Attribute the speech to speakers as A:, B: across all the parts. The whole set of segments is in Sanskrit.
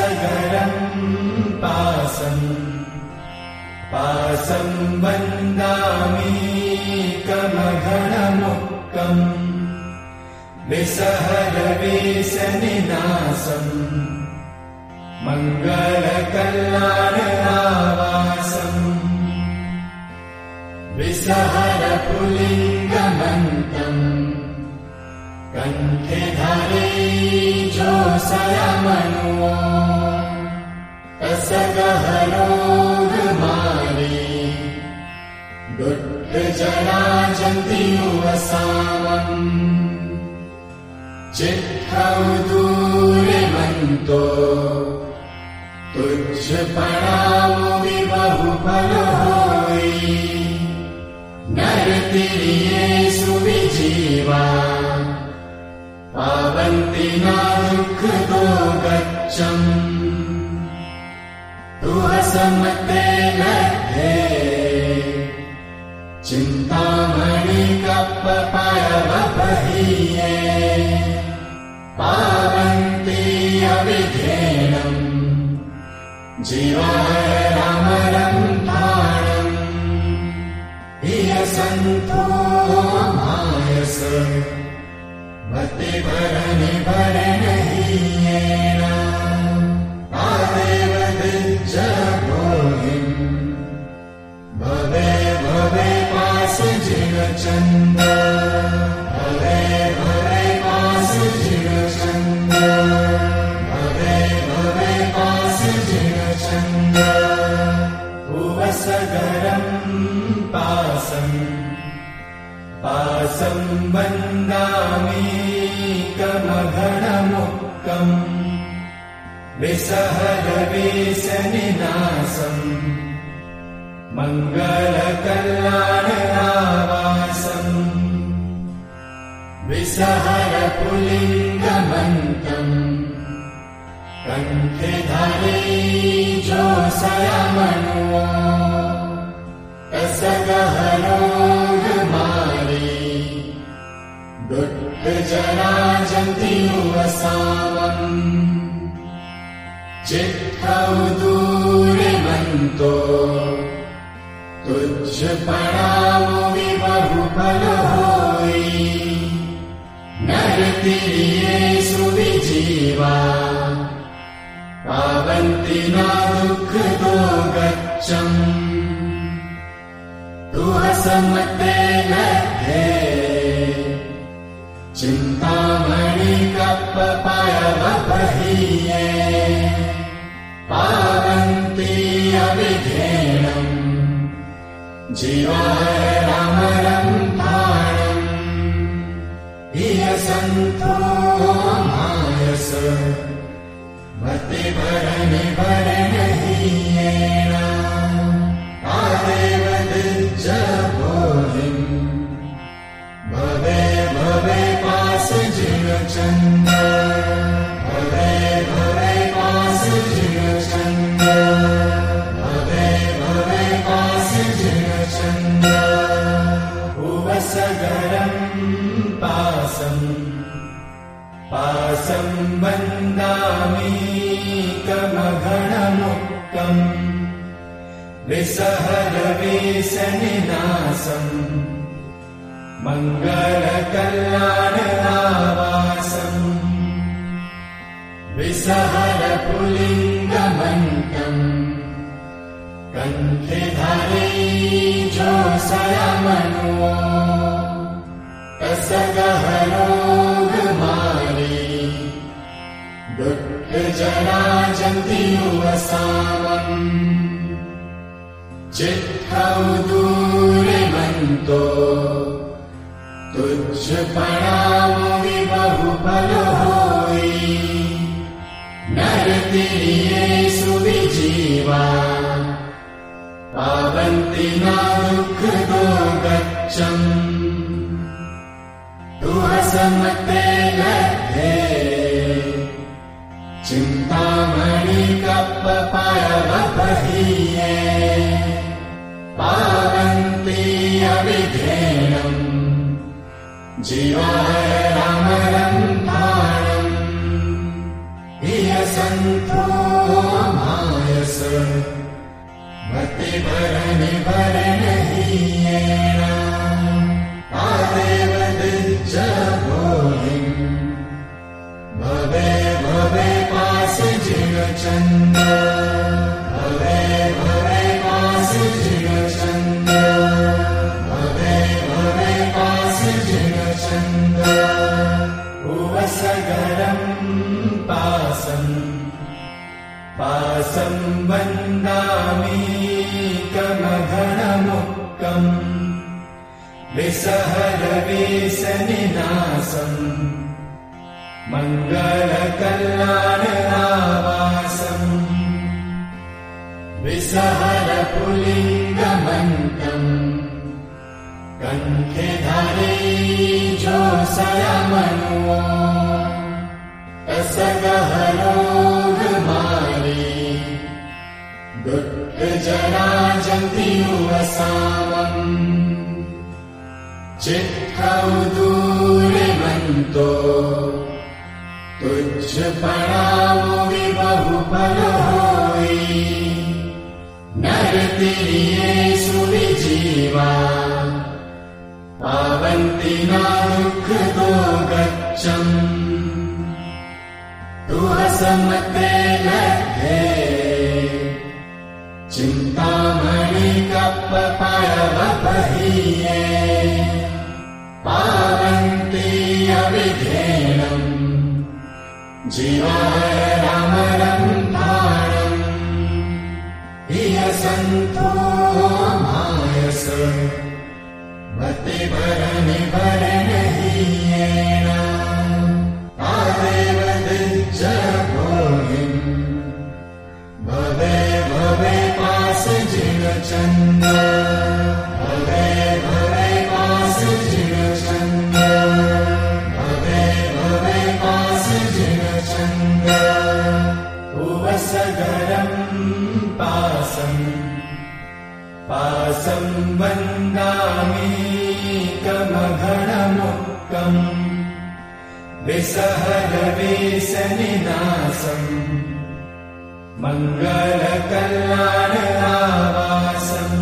A: पासं वन्दामि कमघनमुक्कम् विसहरवेशनिनासम् मङ्गलकल्याणरावासम् विसहरपुलिङ्गमन्तम् कण्ठे धरे जोषयमनुवो तसगहरोगमारे दुःखजराजन्तियुवसामम् चित्तौ दूरेमन्तो तुझ पणामो विबहुफलो होई नरतिरिये सुविजीवा पावन्ति न दुःखदो गच्छम् तुहसमते लब्धे चिन्तामणि कप्पपायवपहीये पावन्ति अविधेयम् जीवारमरम् थाणम् हियसन्तो मायस मतिभरनि भरणहीयेन आदेव दिज्जभोहिम् भवे भवे पास जिनचन्द भवे भवे पास जिनचन्द भवे भवे पास जिनचन्द उवसगरम् पासं वन्दामि कमघनमुक्कम् विसहरवेशनिनासम् मङ्गलकल्याणरावासम् विसहरपुलिङ्गमन्तम् कण्ठे धरे जोषयमनुवो तसगहरोगमारे दुःखजराजन्तियुवसामम् चित्तौ दूरेमन्तो तुझ पणामो विबहुफलो होई नरतिरिये सुविजीवा पावन्ति न दुःखदो गच्छम् तुहसमते लब्धे चिन्तामणि कप्पपायवपहीये पावन्ति अविधेयम् जीवारमरम् थाणम् हियसन्तो मायस मतिभरनि भरणहीयेन आदेव दिज्जभोहिम् भवे भवे पास जिनचन्द भवे भवे पास जिनचन्द भवे भवे पास जिनचन्द उवसगरम् पासं वन्दामि कमघनमुक्कम् विसहरवेशनिनासम् मङ्गलकल्याणरावासम् विसहरपुलिङ्गमन्तम् कण्ठे धरे जोषयमनुवो तसगहरोगमारे दुःखजराजन्तियुवसामम् चित्तौ दूरेमन्तो तुझ पणामो विबहुफलो होई नरतिरिये सुविजीवा पावन्ति न दुःखदो गच्छम् तुहसमते लब्धे चिन्तामणि कप्पपायवपहीये पावन्ति अविधेयम् जीवारमरम् थाणम् हियसन्तो मतिभरणिभरणहीयेन आदेव दिज्जभोहिम् भवे भवे पास जिगचन्द भवे भवे पास जिगचन्द भवे भवे पास जिगचन्द उवसगरम् पासम् पासं वन्दामि कमघनमुक्कम् विसहरवेशनिनासम् मङ्गलकल्याणरावासम् विसहरपुलिङ्गमन्तम् कण्ठे धारे जोषयमनुवो असगहरोगमारे दुःखजराजन्तियुवसामम् चित्तौ दूरिमन्तो तुझ पड़ावो विबहुफल होई नरतिरिये सुविजीवा पावन्ति ना दुःख दो गच्छम् तुहसमते लद्धे चिन्तामणि कप्पपयवपहीये पावन्ति अविधेयम् जीवारमरम्भाणम् इह सन्तो मायस मतिभरणिभरणहीयेन आदेव दिज्जभोहिम् भवे भवे पास जिगचन्द भवे भवे पास जिगचन्द भवे भवे पास जिगचन्द उवसगरम् पासम् पासं वन्दामि कमघनमुक्कम् विसहरवेशनिनासम् मङ्गलकल्याणरावासम्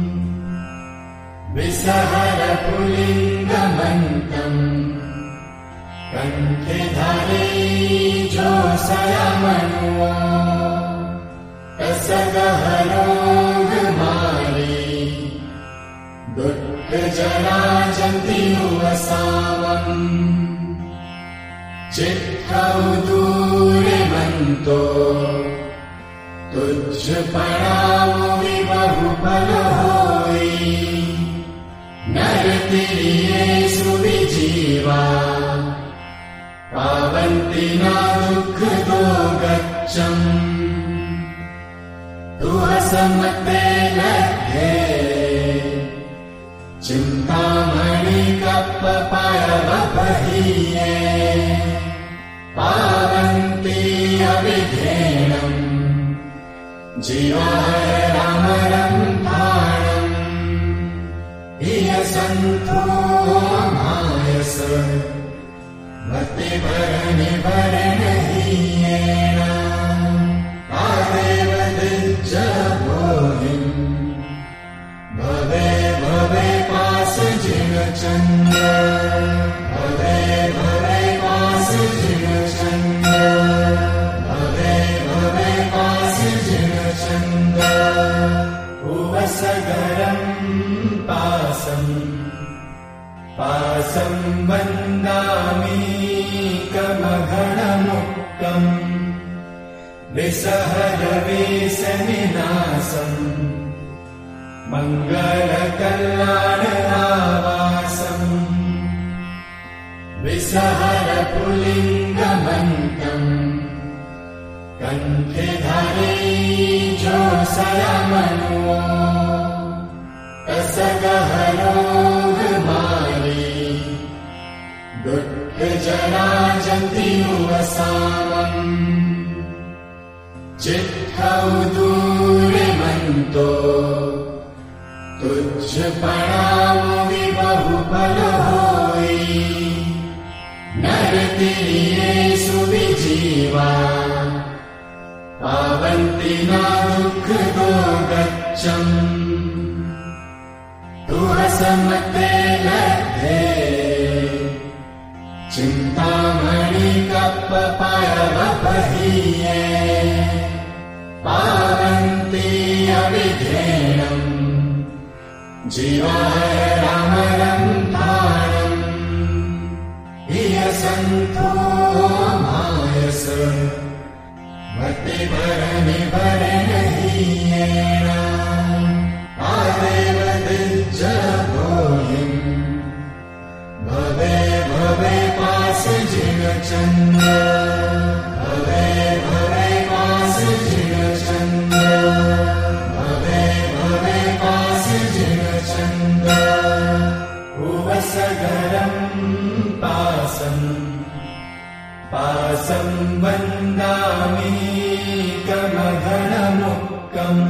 A: विसहरपुलिङ्गमन्तम् कण्ठे धारे जोषयमनुवो असगहरोगमारे दुःखजराजन्तियुवसामम् चित्तौ दूरिमन्तो तुझ पड़ावो विबहुफल होई नरतिरिये सुविजीवा पावन्ति ना दुःख दो गच्छम् तुहसमते लद्धे चिन्तामणि कप्पपयवपहीये पावन्ति अविधेयम् जीवारमरम्भाणम् इह सन्तो मायस मतिभरणिभरणहीयेन आदेव दिज्जभोहिम् भवे भवे पास जिगचन्द भवे भवे पास जिगचन्द भवे भवे पास जिगचन्द उवसगरम् पासम् पासं वन्दामि कमघनमुक्कम् विसहरवेशनिनासम् मङ्गलकल्याणरावासम् विसहरपुलिङ्गमन्तम् कण्ठे धारे जोषयमनुवो असगहरोगमारे दुःखजराजन्तियुवसामम् चित्तौ दूरिमन्तो तुझ पड़ावो विबहुफल होई नरतिरिये सुविजीवा पावन्ति ना दुःख गच्छम् तुहसमते लब्धे चिन्तामणिकप्पपायवपहीये पावन्ति अविधेयम् जीवाय रामरन्थाणम् इयसन्तो मायस मतिभरनिभरणहीयेन आदेव दिज्जभोहिम् भवे भवे पास जिगचन्द्र भवे भवे पास जिगचन्द्र भवे भवे पास जिगचन्द्र उवसगरम् पासम् पासम् वन्दामि कमघनमुक्कम्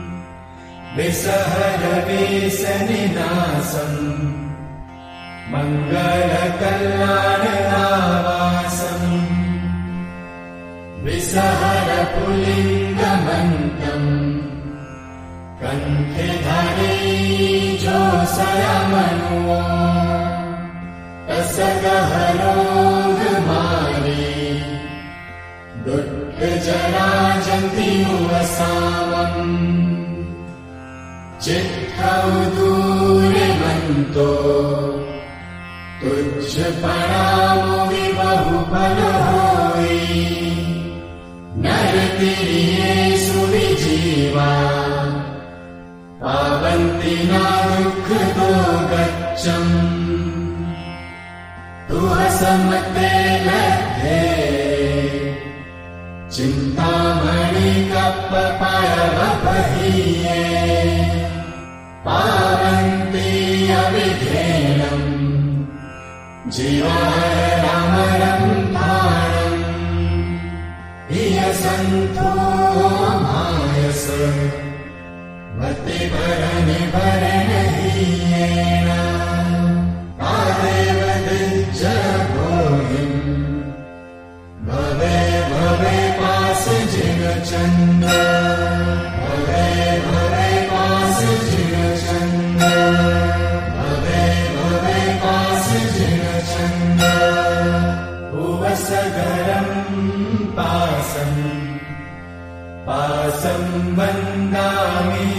A: विसहरवेशनिनासम् मङ्गलकल्याणरावासम् विसहरपुलिङ्गमन्तम् कण्ठे धरेजोऽसयमनो तसगहरोगमारे दुःखजराजन्तिमुवसामम् चित्तौ दूरमन्तो तुझ परामो विबहुफलो होई नरतिरिये सुविजीवा पावन्ति न दुःखदो गच्छम् तुहसमते लब्धे चिन्तामणिकप्पपायवपहीये पावन्ति अविधेयम् जीवाय रामरन्थाणम् इयसन्तो मायस मतिभरनिभरणहीयेन आदेव दिज्जभोहिम् भवे भवे पास जिगचन्द्र भवे भवे पास जिगचन्द्र भवे भवे पास जिगचन्द्र उवसगरम् पासम् पासम् वन्दामि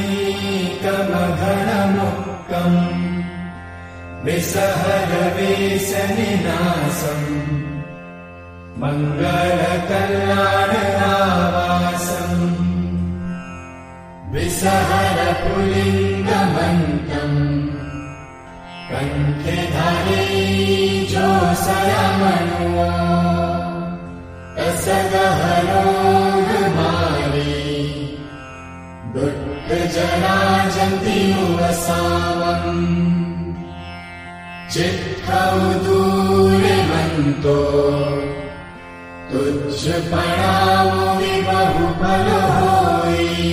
A: कमघनमुक्कम् विसहरवेशनिनासम् मङ्गलकल्याणरावासम् विसहरपुलिङ्गमन्तम् कण्ठे धरेजोऽसयमनो तसगहरोगमारे दुःखजराजन्तिमुवसामम् चित्तौ दूरमन्तो तुझ परामो विबहुफलो होई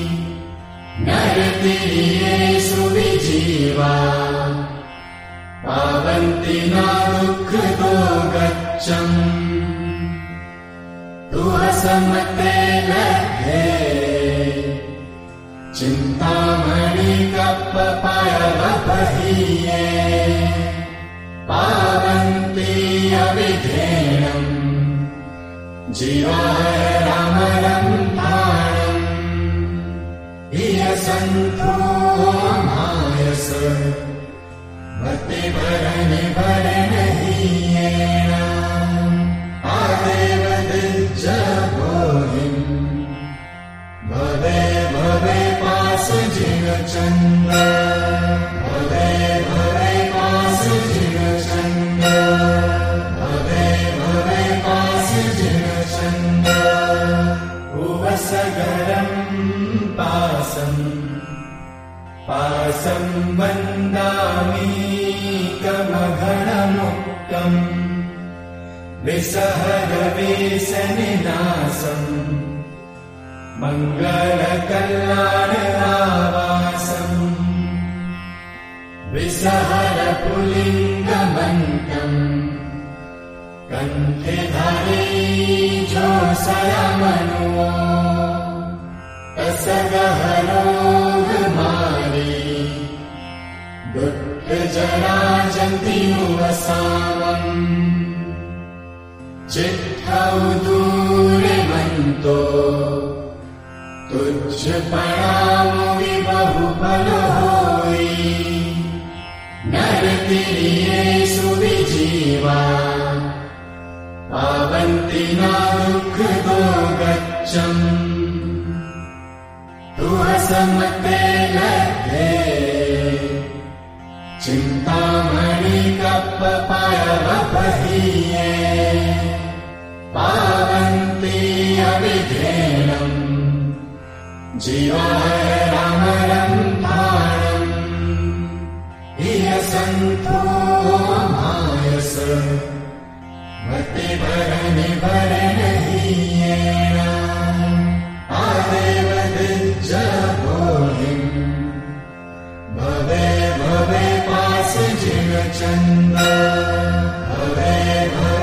A: नरतिरिये सुविजीवा पावन्ति न दुःखदो गच्छम् तुहसमते लब्धे चिन्तामणिकप्पपायवपहीये पावन्ति अविधेयम् जीवाय रामरन्थाणम् इयसन्तो मायस मतिभरनिभरणहीयेन आदेव दिज्जभोहिम् भवे भवे पास जिगचन्द्र भवे भवे पास जिगचन्द्र भवे भवे पास जिगचन्द्र उवसगरम् पासम् पासम् वन्दामि कमघनमुक्कम् विसहरवेशनिनासम् मङ्गलकल्याणरावासम् विसहरपुलिङ्गमन्तम् कण्ठे धरेजोऽसयमनो तस सगहरोग मारी दुःख जरा जन्ति वसावम् चिट्ठौ दूरे मन्तो तुझ पणामि बहुफल होई नरतिरिये सुविजीवा पावन्ति न दुःख दोगच्छम् तुह समते लगे चिन्तामणि कप्पपायव पहीये पावन्ति अविधेयम् जीवारामरम् भाणम् इह सन्तो मायस मतिभरनि भरणहीयेन आदेव दिज्जपोहिम् भवे भवे पास जिनचन्द भवे भवे